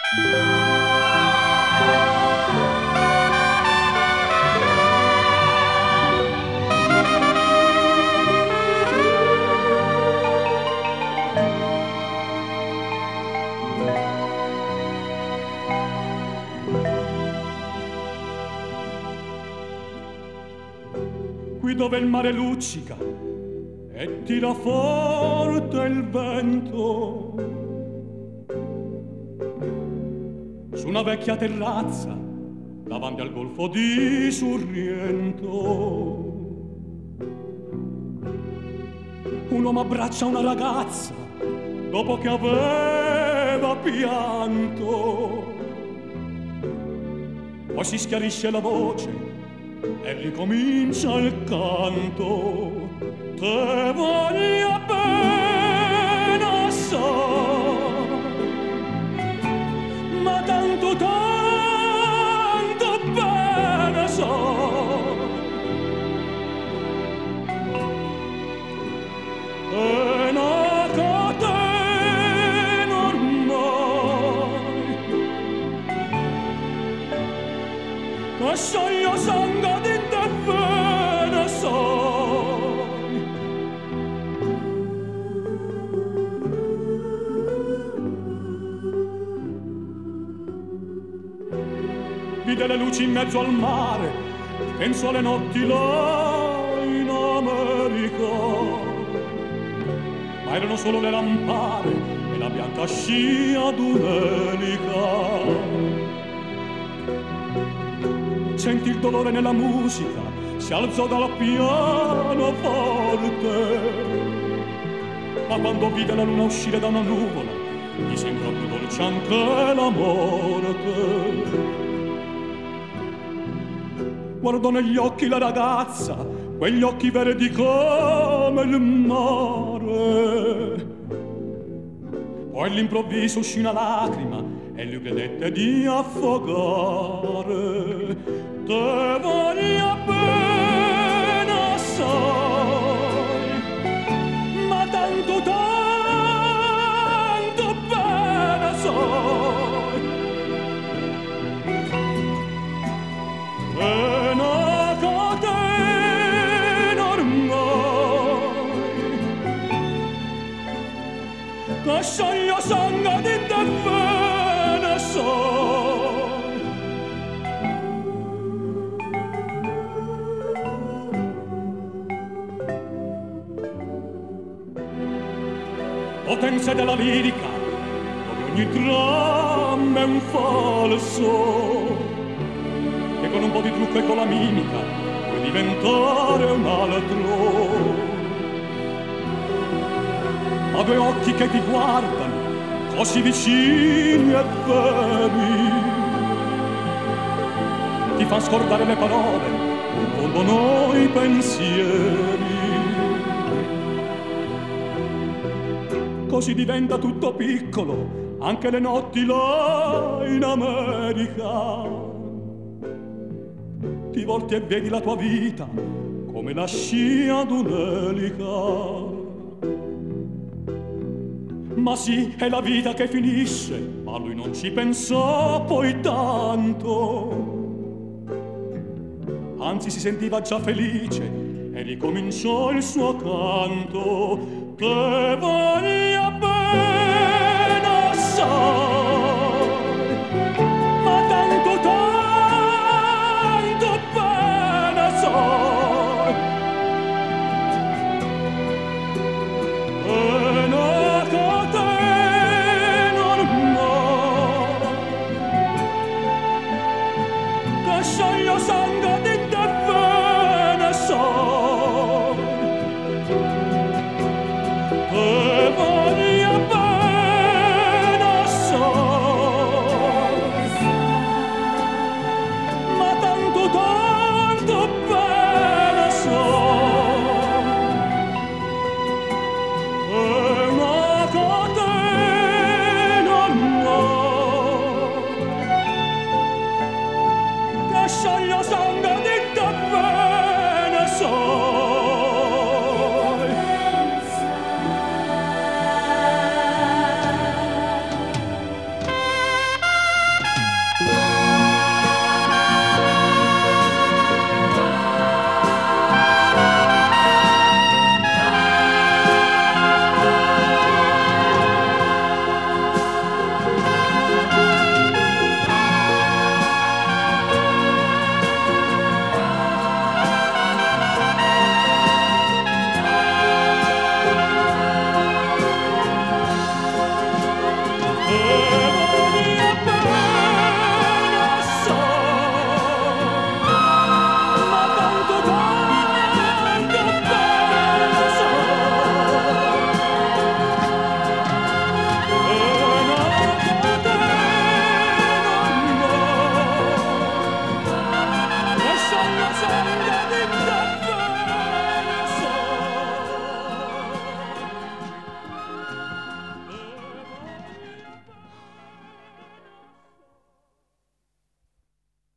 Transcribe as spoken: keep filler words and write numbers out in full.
Qui dove il mare luccica e tira forte il vento, su una vecchia terrazza davanti al golfo di Sorrento, un uomo abbraccia una ragazza dopo che aveva pianto, poi si schiarisce la voce e ricomincia il canto. Te voglio bene assai, ma tanto tanto bene sai, e una catena ormai, che so io sangue di te bene sai. Vide le luci in mezzo al mare, pensò alle notti là in America, ma erano solo le lampade e la bianca scia d'un'elica. Sentì il dolore nella musica, si alzò dal pianoforte, ma quando vide la luna uscire da una nuvola, gli sembrò più dolce anche la morte. Guardò negli occhi la ragazza, quegli occhi verdi come il mare. Poi all'improvviso uscì una lacrima e lui credette di affogare. Te voglio bene assai, ma tanto tanto bene sai, e una catena ormai, che so io sangue di te bene sai. Potenza della lirica, dove ogni dramma è un falso, che con un po' di trucco e con la mimica puoi diventare un altro. Ha due occhi che ti guardano, così vicini e veri, ti fa scordare le parole, confondono i pensieri. Così diventa tutto piccolo, anche le notti là in America. Ti volti e vedi la tua vita come la scia d'un'elica. Ma sì, è la vita che finisce, ma lui non ci pensò poi tanto. Anzi, si sentiva già felice e ricominciò il suo canto. Che voglio